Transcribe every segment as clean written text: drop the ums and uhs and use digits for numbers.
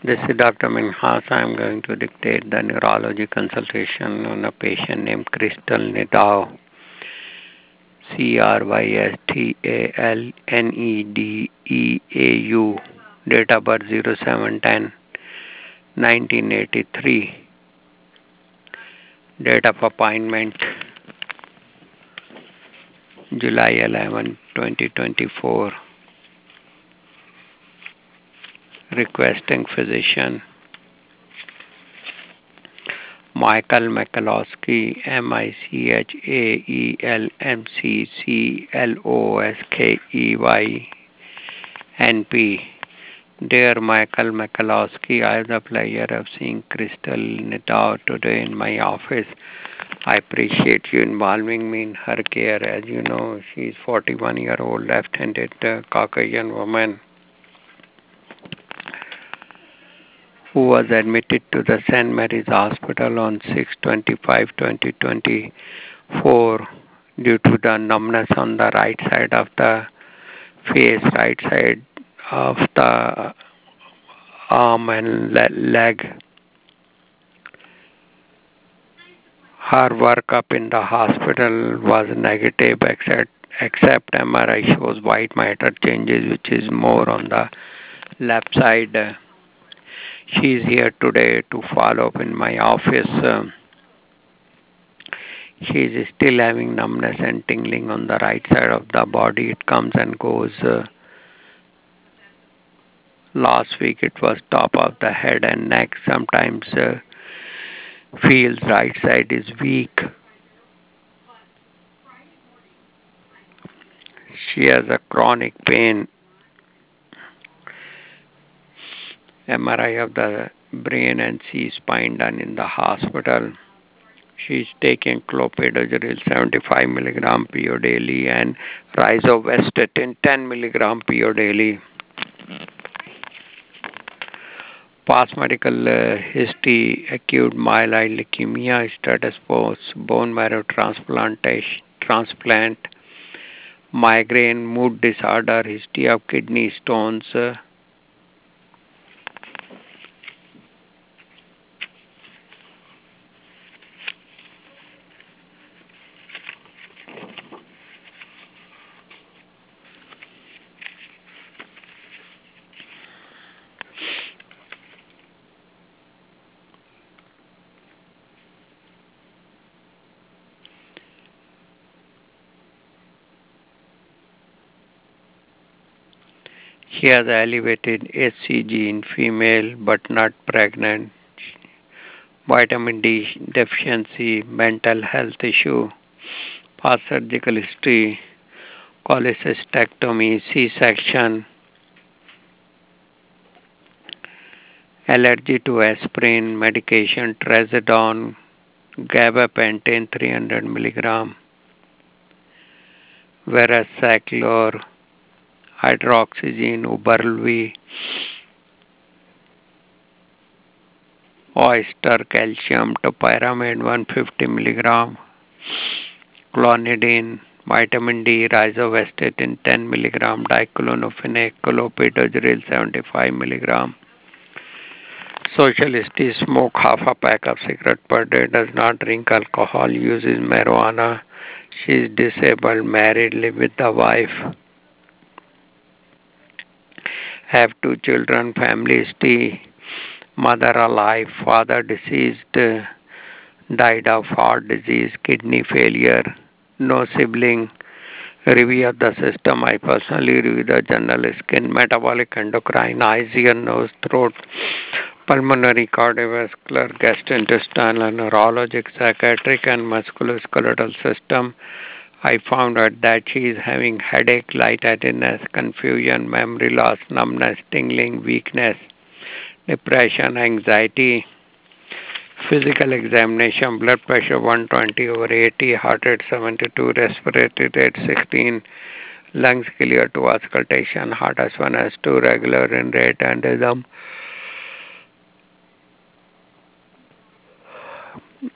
This is Dr. Minhas. I am going to dictate the neurology consultation on a patient named Crystal Nedao, Crystalnedeau, date of birth 07/10/1983, date of appointment July 11, 2024, requesting physician Michael Michalowski, MichaelmcCLOSKEY, NP. Dear Michael Michalowski, I have the pleasure of seeing Crystal Nedao today in my office. I appreciate you involving me in her care. As you know, she is 41-year-old left-handed Caucasian woman who was admitted to the St. Mary's Hospital on 6/25/2024 due to the numbness on the right side of the face, right side of the arm and leg. Her workup in the hospital was negative except MRI shows white matter changes, which is more on the left side. She is here today to follow up in my office. She is still having numbness and tingling on the right side of the body. It comes and goes. Last week it was top of the head and neck. Sometimes feels right side is weak. She has a chronic pain. MRI of the brain and C-spine done in the hospital. She is taking clopidogrel 75 mg PO daily and rizovastatin 10 mg PO daily. Past medical history: acute myeloid leukemia, status post bone marrow transplant, migraine, mood disorder, history of kidney stones. She has elevated HCG in female but not pregnant. Vitamin D deficiency, mental health issue, past surgical history, cholecystectomy, C-section, allergy to aspirin, medication, trazodone, gabapentin 300 mg, Veraclor, hydroxyzine, Uberlvi, oyster calcium, topiramate 150 mg, clonidine, vitamin D, rizovastatin 10 mg, diclofenac, clopidogrel 75 mg. Social history: smoke half a pack of cigarette per day, does not drink alcohol, uses marijuana. She is disabled, married, live with the wife. Have 2 children, family history: mother alive, father deceased, died of heart disease, kidney failure, no sibling. Review of the system: I personally review the general skin, metabolic, endocrine, eyes, ear, nose, throat, pulmonary, cardiovascular, gastrointestinal, neurologic, psychiatric, and musculoskeletal system. I found out that she is having headache, lightheadedness, confusion, memory loss, numbness, tingling, weakness, depression, anxiety. Physical examination: blood pressure 120/80, heart rate 72, respiratory rate 16, lungs clear to auscultation, heart S1, S2 regular in rate and rhythm,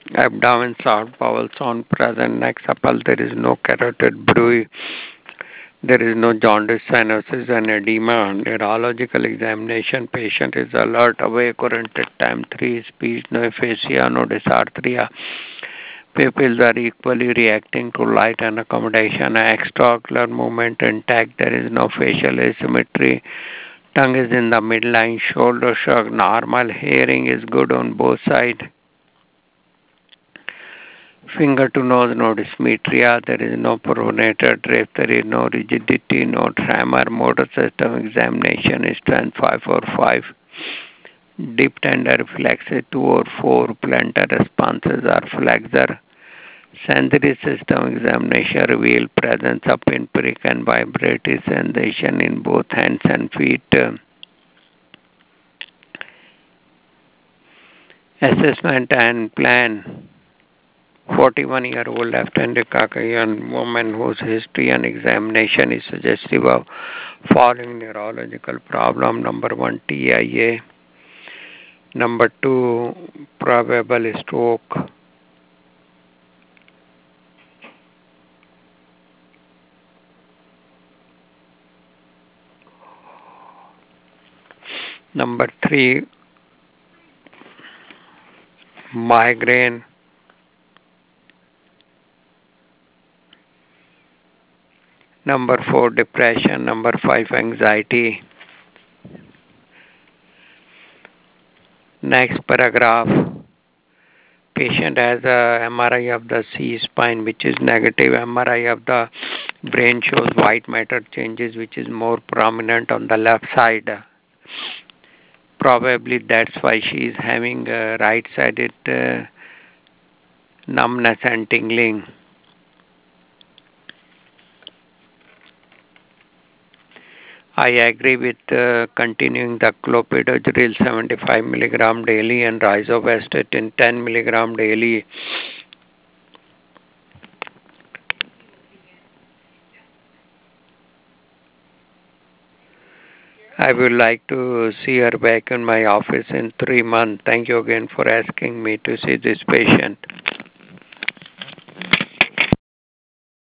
abdomen soft, bowel sound present, neck supple, there is no carotid bruit, There is no jaundice, cyanosis, and edema. Neurological examination. Patient is alert, awake, oriented. Time 3. Speech, no aphasia, no dysarthria. Pupils are equally reacting to light and accommodation. Extraocular movement intact. There is no facial asymmetry. Tongue is in the midline. Shoulder shrug. Normal. Hearing is good on both sides. Finger to nose, no dysmetria. There is no pronator drift. There is no rigidity, no tremor. Motor system examination is strength 5 or 5. Deep tender reflexes 2 or 4. Plantar responses are flexor. Sensory system examination reveal presence of pinprick and vibratory sensation in both hands and feet. Assessment and plan. 41-year-old left-handed Caucasian woman whose history and examination is suggestive of following neurological problem. Number 1, TIA. Number 2, probable stroke. Number 3, migraine. Number 4, depression. Number 5, anxiety. Next paragraph. Patient has a MRI of the C spine which is negative. MRI of the brain shows white matter changes which is more prominent on the left side. Probably that's why she is having right-sided numbness and tingling. I agree with continuing the clopidogrel 75 milligram daily and rosuvastatin 10 milligram daily. I would like to see her back in my office in 3 months. Thank you again for asking me to see this patient.